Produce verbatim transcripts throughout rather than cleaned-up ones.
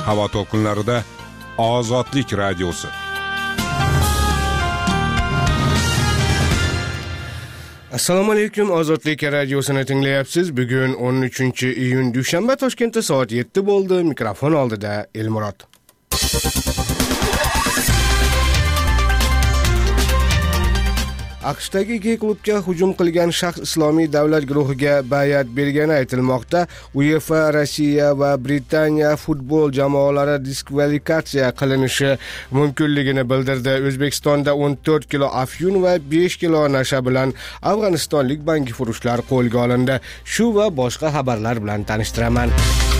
havo to'lqinlarida Ozodlik radiosi. Assalomu alaykum, Ozodlik radiosini tinglayapsiz. Bugun o'n uchinchi iyun dushanba, Toshkentda soat yetti bo'ldi. Mikrofon oldida Elmurod. AQShdagi gey klubga hujum qilgan shaxs Islomiy davlat guruhiga bay'at bergani aytilmoqda. UEFA, Rossiya va Britaniya futbol jamoalari diskvalifikatsiya qilinishi mumkinligini bildirdi. O'zbekistonda o'n to'rt kilo afyun va besh kilo nasha bilan afg'onistonlik bangifurushlar qo'lga olindi. Shu va boshqa xabarlar bilan tanishtiraman.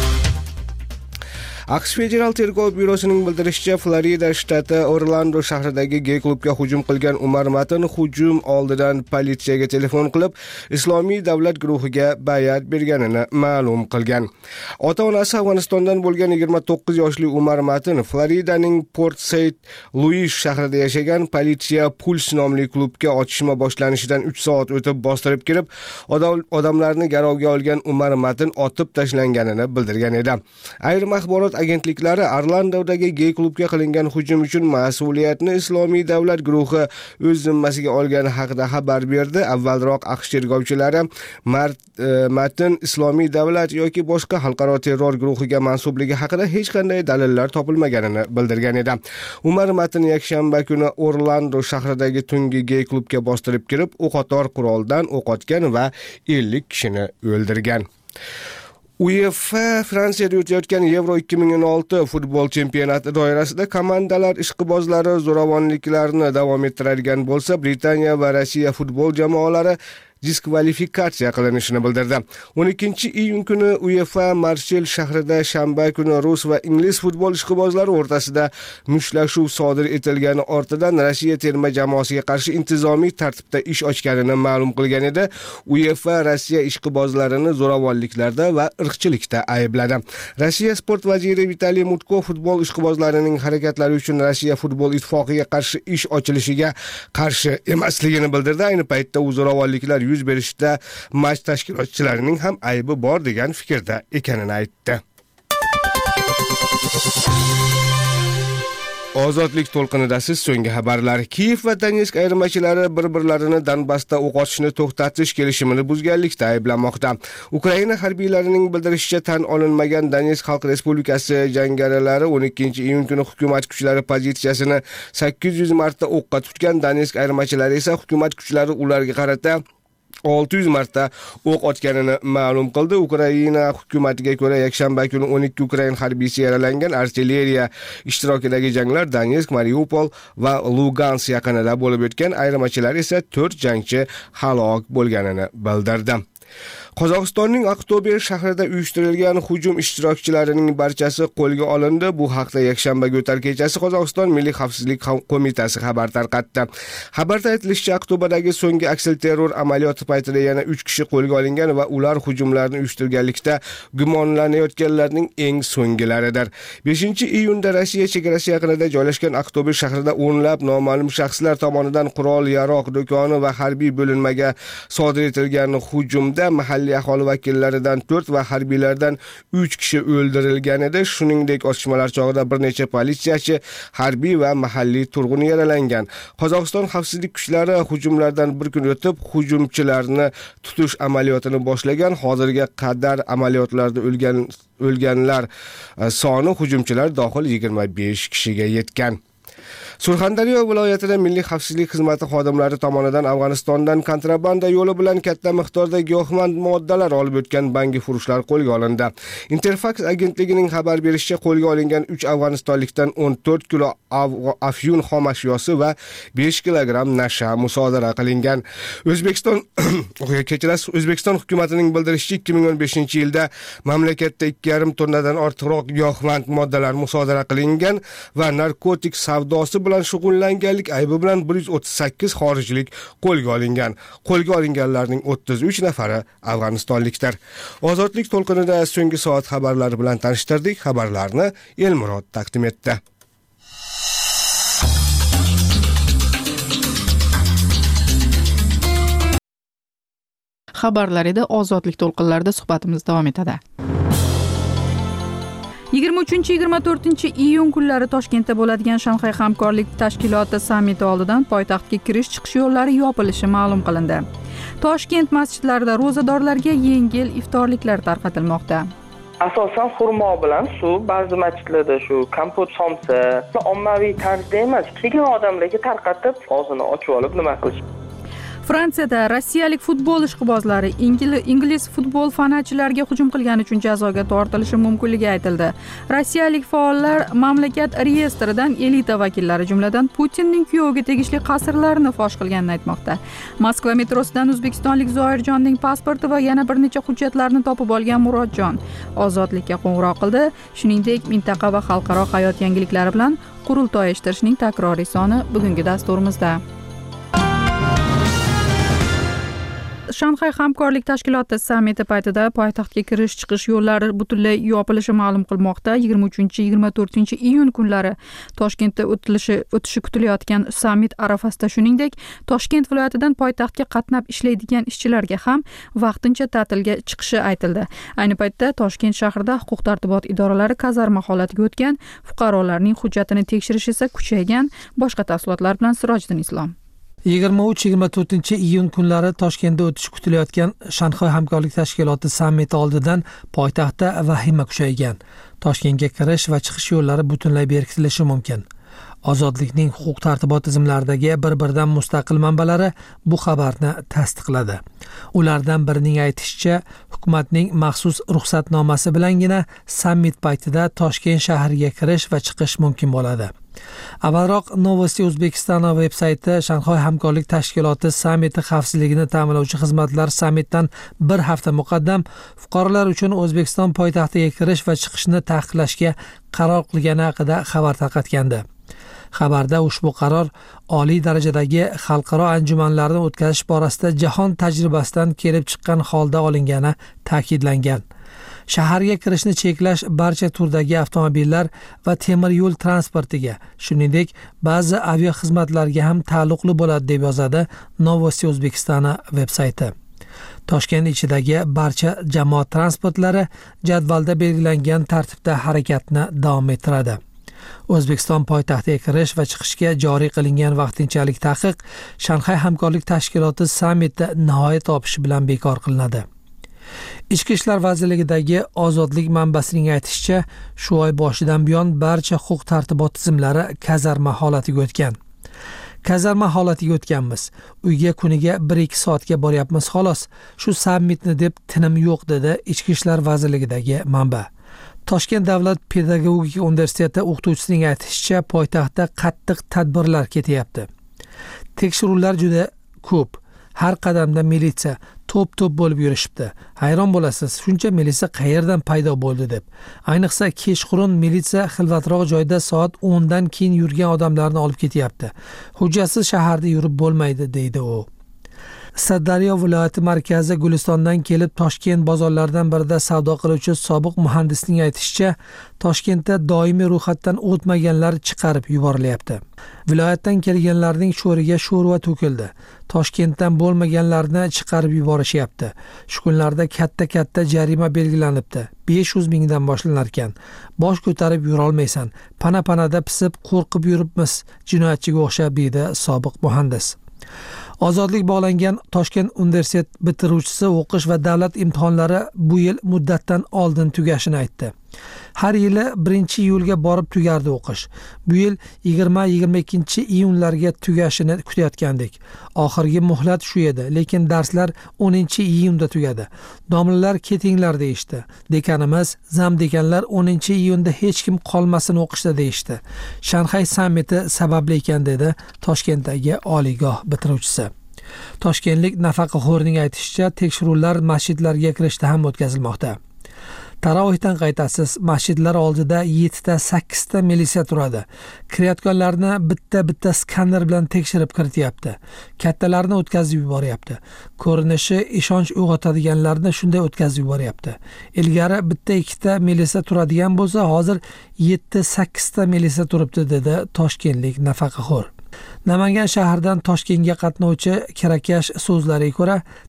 AQSh Federal tergov byurosining bildirishicha, Florida shtati Orlando shahridagi gey klubga hujum qilgan Umar Matin hujum oldidan politsiyaga telefon qilib, Islomiy davlat guruhiga bay'at berganini ma'lum qilgan. Ota-onasi Afg'onistondan bo'lgan yigirma to'qqiz yoshli Umar Matin Floridaning Port Saint Louis shahrida yashagan. Politsiya Puls nomli klubga otishma boshlanishidan uch soat o'tib bostirib kirib, odamlarni garovga olgan Umar Matin otib tashlanganini bildirgan edi. Ayrim axborot agentliklari Orlandodagi gey klubga qilingan hujum uchun mas'uliyatni Islomiy davlat guruhi o'z zimmasiga olgani haqida xabar berdi. Avvalroq AQSh tergovchilari Matin Islomiy davlat yoki boshqa xalqaro terror guruhiga mansubligi haqida hech qanday dalillar topilmaganini bildirgan edi. Umar Matin yakshanba kuni Orlando shahridagi tungi gey klubga bostirib kirib, o'qotar quroldan o'q otgan va ellik kishini o'ldirgan. UEFA Fransiyada o'tayotgan Euro ikki ming o'n olti futbol chempionati doirasida komandalar ishqibozlari zo'ravonliklarni davom ettiradigan bo'lsa, Britaniya va Rossiya futbol jamoalari diskvalifikatsiya qilinishini bildirdi. o'n ikkinchi iyun kuni UEFA Marsel shahrida shanba kuni rus va ingliz futbol ishqibozlari o'rtasida mushtlashuv sodir etilgani ortidan Rossiya terma jamoasiga qarshi intizomiy tartibda ish ochganini ma'lum qilgan edi. UEFA Rossiya ishqibozlarini zo'ravonliklarda va irqchilikda aybladi. Rossiya sport vaziri Vitaliy Mutko futbol ishqibozlarining harakatlari uchun Rossiya futbol ittifoqiga qarshi ish ochilishiga qarshi emasligini bildirdi. Ayni paytda u zo'ravonliklar yuz berishda match tashkilotchilarining ham aybi bor degan fikrda ekanini aytdi. Ozodlik to'lqinidasiz so'nggi xabarlar. Kiyev va Donetsk ayirmachilari bir-birlarini Donbassda o'q otishni to'xtatish kelishimini buzganlikda ayblamoqda. Ukraina harbiylarining bildirishicha, tan olinmagan Donetsk Xalq Respublikasi jangarilari o'n ikkinchi iyun kuni hukumat kuchlari pozitsiyasini sakkiz yuz marta o'qqa tutgan. Donetsk ayirmachilari esa hukumat kuchlari ularga qarata olti yuz marta o'q otganini ma'lum qildi. Ukraina hukumatiga ko'ra, yakshanba kuni o'n ikki Ukrain harbiysi yaralangan. Artilleriya ishtirokidagi janglar Donetsk, Mariupol va Lugansk yaqinida bo'lib o'tgan. Ayirmachilar esa to'rt jangchi halok bo'lganini bildirdi. Qozog'istonning Aqto'be shahrida uyushtirilgan hujum ishtirokchilarining barchasi qo'lga olindi. Bu haqda yakshanba o'tar kechasi Qozog'iston Milliy xavfsizlik qo'mitasi xabar tarqatdi. Xabarda aytilishicha, Aqto'badagi so'nggi aksilterror amaliyoti paytida yana uch kishi qo'lga olingan va ular hujumlarni uyushtirganlikda gumonlanayotganlarning eng so'ngilaridir. beshinchi iyunda Rossiya chegarasi yaqinida joylashgan Aqto'be shahrida o'nlab noma'lum shaxslar tomonidan qurol-yarog' do'koni va harbiy bo'linmaga sodir etilgan hujumda mahalliy aholi vakillaridan to'rt va harbiylardan uch kishi o'ldirilgan edi. Shuningdek, otishmalar chog'ida bir necha politsiyachi, harbiy va mahalliy turg'un yaralangan. Qozog'iston xavfsizlik kuchlari hujumlardan bir kun o'tib hujumchilarni tutish amaliyotini boshlagan. Hozirga qadar amaliyotlarda o'lgan o'lganlar soni hujumchilar dohil yigirma besh kishiga yetgan. Surxondaryo viloyatida Milliy xavfsizlik xizmati xodimlari tomonidan Afg'onistondan kontrabanda yo'li bilan katta miqdorda giyohvand moddalar olib o'tgan bangifurushlar qo'lga olindi. Interfax agentligining xabar berishicha, qo'lga olingan uch afg'onistonlikdan o'n to'rt kilo afyun xom ashyosi va besh kilogramm nasha musodara qilingan. O'zbekiston kechirasiz, O'zbekiston hukumatining bildirishicha, ikki ming o'n beshinchi yilda mamlakatda ikki yarim tonnadan ortiqroq giyohvand moddalar musodara qilingan va narkotik savdosi bilan shug'ullanganlik aybi bilan bir yuz o'ttiz sakkiz xorijlik qo'lga olingan. Qo'lga olinganlarning o'ttiz uch nafari afg'onistonlikdir. Ozodlik to'lqinida so'nggi soat xabarlari bilan tanishtirdik. Xabarlarni Elmurod taqdim etdi. Xabarlar edi. Ozodlik to'lqinlarida suhbatimiz davom etadi. yigirma uchinchi yigirma to'rtinchi iyun kunlari Toshkentda bo'ladigan Shanxay hamkorlik tashkiloti sammiti oldidan poytaxtga kirish chiqish yo'llari yopilishi ma'lum qilindi. Toshkent masjidlarida ro'zadorlarga yengil iftorliklar tarqatilmoqda. Asosan xurmo bilan suv, ba'zi masjidlarda shu kompot somsa, ommaviy tarzda emas, kelgan odamlarga tarqatib, og'zini ochib olib nima qilish. Fransiyada rossiyalik futbol ishqibozlari ingliz futbol fanatchilariga hujum qilgani uchun jazoga tortilishi mumkinligi aytildi. Rossiyalik faollar mamlakat reyestridan elita vakillari, jumladan Putinning kuyoviga tegishli qasrlarini fosh qilganini aytmoqda. Moskva metrosidan o'zbekistonlik Zoirjonning pasporti va yana bir necha hujjatlarni topib olgan Murodjon ozodlikka qo'ng'iroq qildi. Shuningdek, mintaqa va xalqaro hayot yangiliklari bilan qurultoy eshittirishning takroriy soni bugungi dasturimizda. Shanxay hamkorlik tashkiloti sammiti paytida poytaxtga kirish chiqish yo'llari butunlay yopilishi ma'lum qilmoqda. yigirma uchinchi yigirma to'rtinchi iyun kunlari Toshkentda o'tilishi o'tishi kutilayotgan sammit arafasida shuningdek Toshkent viloyatidan poytaxtga qatnab ishlaydigan ishchilarga ham vaqtincha ta'tilga chiqishi aytildi. Ayni paytda Toshkent shahrida huquq-tartibot idoralari kazarma holatiga o'tgan, fuqarolarning hujjatini tekshirish esa kuchaygan. Boshqa tafsilotlar bilan Sirojiddin Islom. yigirma uch yigirma to'rtinchi iyun kunlari Toshkentda o'tishi kutilayotgan Shanxay hamkorlik tashkiloti sammiti oldidan poytaxtda vahima kuchaygan. Toshkentga kirish va chiqish yo'llari butunlay berkitilishi mumkin. Ozodlikning huquq-tartibot tizimlaridagi bir-biridan mustaqil manbalari bu xabarni tasdiqladi. Ulardan birining aytishicha, hukumatning maxsus ruxsatnomasi bilangina sammit paytida Toshkent shahriga kirish va chiqish mumkin bo'ladi. Avvalroq Novosti O'zbekiston veb-sayti Shanxay hamkorlik tashkiloti sammiti xavfsizligini ta'minlovchi xizmatlar sammitdan bir hafta muqaddam fuqarolar uchun O'zbekiston poytaxtiga kirish va chiqishni taqiqlashga qaror qilgani haqida xabar tarqatgandi. Xabarda ushbu qaror oliy darajadagi xalqaro anjumanlarni o'tkazish borasida jahon tajribasidan kelib chiqqan holda olingani ta'kidlangan. Shaharga kirishni cheklash barcha turdagi avtomobillar va temir yo'l transportiga, shuningdek, ba'zi avia xizmatlarga ham taalluqli bo'ladi deb yozadi Novosti O'zbekiston veb-sayti. Toshkent ichidagi barcha jamoat transportlari jadvalda belgilangan tartibda harakatni davom ettiradi. O'zbekiston poytaxtiga kirish va chiqishga joriy qilingan vaqtinchalik taqiq Shanxay hamkorlik tashkiloti sammiti nihoyat topishi bilan bekor qilinadi. Ichki ishlar vazirligidagi ozodlik manbasining aytishicha, shu oy boshidan buyon barcha huquq-tartibot tizimlari kazarma holatiga o'tgan. Kazarma holatiga o'tganmiz. Uyga kuniga bir ikki soatga boryapmiz xolos. Shu sammitni deb tinim yo'q dedi Ichki ishlar vazirligidagi manba. Toshkent davlat pedagogika universiteti o'qituvchisining aytishicha, poytaxtda qattiq tadbirlar ketyapti. Tekshiruvlar juda ko'p. Har qadamda militsiya to'p-to'p bo'lib yurishibdi. Hayron bo'lasiz, shuncha militsiya qayerdan paydo bo'ldi deb. Ayniqsa kechqurun militsiya xilvatroq joyda soat o'ndan keyin yurgan odamlarni olib ketyapti. Hujjatsiz shaharda yurib bo'lmaydi, deydi u. Sirdaryo viloyati markazi Gulistondan kelib Toshkent bozorlaridan birida savdo qiluvchi sobiq muhandisning aytishicha, Toshkentda doimiy ro'yxatdan o'tmaganlar chiqarib yuborilyapti. Viloyatdan kelganlarning sho'riga sho'rva to'kildi. Toshkentdan bo'lmaganlarni chiqarib yuborishyapti. Shu kunlarda katta-katta jarima belgilanibdi. besh yuz mingdan boshlanar ekan. Bosh ko'tarib yura olmaysan. Pana-panada pisib qo'rqib yuribmiz. Jinoyatchiga o'xshab, deydi sobiq muhandis. Ozodlik bog'langan Toshkent universitet bitiruvchisi o'qish va davlat imtihonlari bu yil muddatdan oldin tugashini aytdi. Har yili birinchi iyulga borib tugardi o'qish. Bu yil yigirma yigirma ikkinchi iyunlarga tugashini kutayotgandik. Oxirgi muhlat shu edi, lekin darslar o'ninchi iyunda tugadi. Domlalar ketinglar deyishdi. Dekanimiz, zam dekanlar o'ninchi iyunda hech kim qolmasin o'qishda deyishdi. Shanxay sammiti sababli ekan, dedi Toshkentdagi oliygoh bitiruvchisi. Toshkentlik nafaqaxo'rning aytishicha, tekshiruvlar masjidlarga kirishda ham o'tkazilmoqda. Tarovihdan qaytasiz, masjidlar oldida yettita sakkizta militsiya turadi. Kirayotganlarni bitta-bitta skaner bilan tekshirib kirityapti. Kattalarni o'tkazib yuboryapti. Ko'rinishi ishonch uyg'otadiganlarni shunday o'tkazib yuboryapti. Ilgari bitta ikkita militsiya turadigan bo'lsa, hozir yetti sakkizta militsiya turibdi, dedi toshkentlik nafaqaxo'r. Namangan shahridan Toshkentga qatnovchi kirakash so'zlariga ko'ra,